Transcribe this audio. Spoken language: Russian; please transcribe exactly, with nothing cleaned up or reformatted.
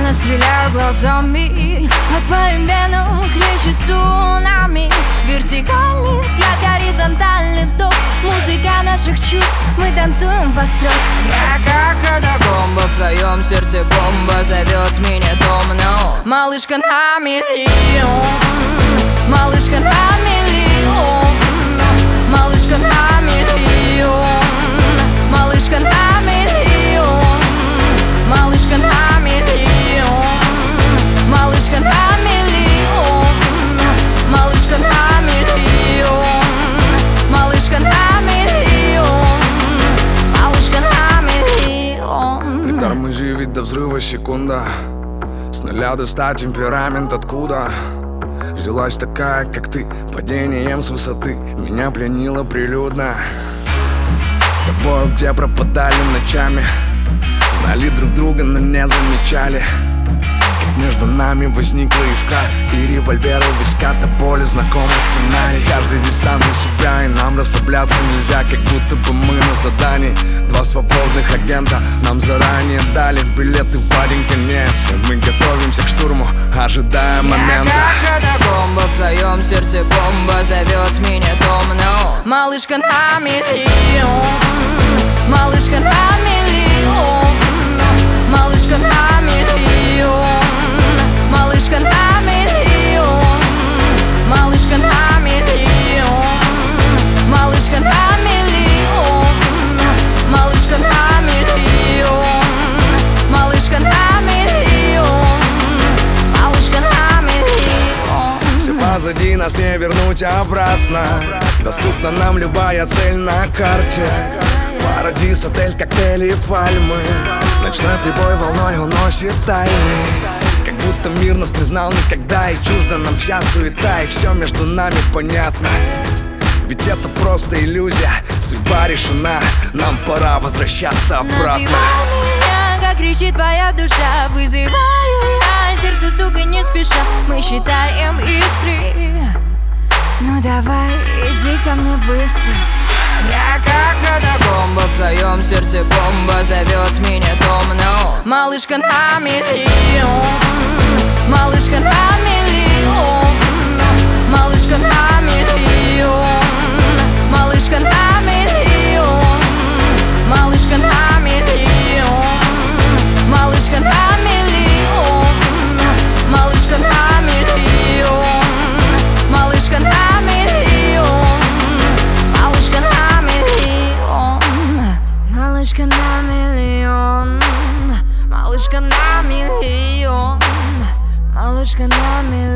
Словно стреляю глазами, по твоим венам хлещет цунами. Вертикальный взгляд, горизонтальный вздох, музыка наших чувств, мы танцуем фокстрот. Я как катакомба, в твоем сердце бомба зовет меня домно. Малышка на миллион, малышка на миллион, малышка на миллион, малышка на миллион, малышка на миллион, малышка на миллион, малышка на миллион, малышка на миллион, малышка на миллион. Притормози, ведь до взрыва секунда. С нуля до ста темперамент откуда? Взялась такая, как ты, падением с высоты меня пленила прилюдно. С тобой где пропадали ночами, знали друг друга, но не замечали, как между нами возникла искра. И револьвер у виска, то поле знакомый сценарий. Каждый десант на себя, и нам расслабляться нельзя, как будто бы мы на задании. Два свободных агента нам заранее дали билеты в один конец, и мы готовимся к штурму, ожидая момента. Я как катакомба, в твоем сердце бомба зовет меня домно. Малышка на миллион, малышка на миллион, малышка на миллион, малышка на миллион, малышка на миллион, малышка на миллион, малышка на миллион, малышка на миллион, малышка на миллион. Все позади, нас не вернуть обратно. Доступна нам любая цель на карте. Парадис, отель, коктейли, пальмы. Ночной прибой волной уносит тайны. Как будто мир нас не знал никогда, и чужда нам вся суета, и все между нами понятно. Ведь это просто иллюзия, судьба решена, нам пора возвращаться обратно. Называй меня, как кричит твоя душа, вызываю я сердце стука не спеша. Мы считаем искры, ну давай, иди ко мне быстро. Я как катакомба, в твоем сердце бомба зовет меня домно. Малышка на миллион, малышка на миллион, малышка на миллион, малышка на миллион, малышка на миллион, малышка на миллион, малышка на миллион, малышка на миллион, малышка на миллион, малышка на миллион, малышка на миллион, малышка на миллион.